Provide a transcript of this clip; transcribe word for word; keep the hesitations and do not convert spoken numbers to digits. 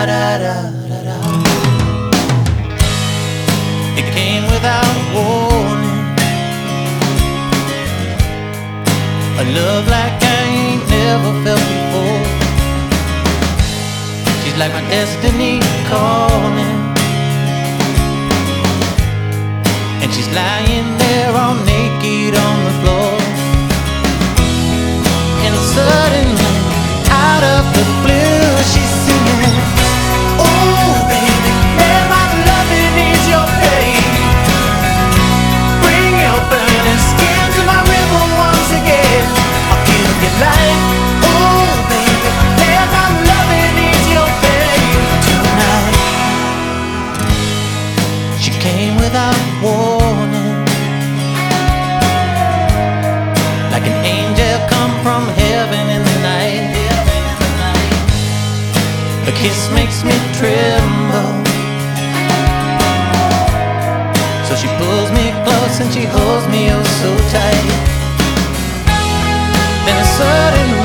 da da da da. It came without warning, a love like I ain't never felt before. She's like my destiny calling, and she's lying there all naked on the floor. And suddenly, out of the blue, she's singing, "Oh baby, let my loving ease your pain. Bring your burning skin to my river once again. I'll give you life. Oh baby, let my loving ease your pain tonight." She came without warning, like an angel come from heaven in the night. A kiss makes me tremble, so she pulls me close and she holds me oh so tight. Then a sudden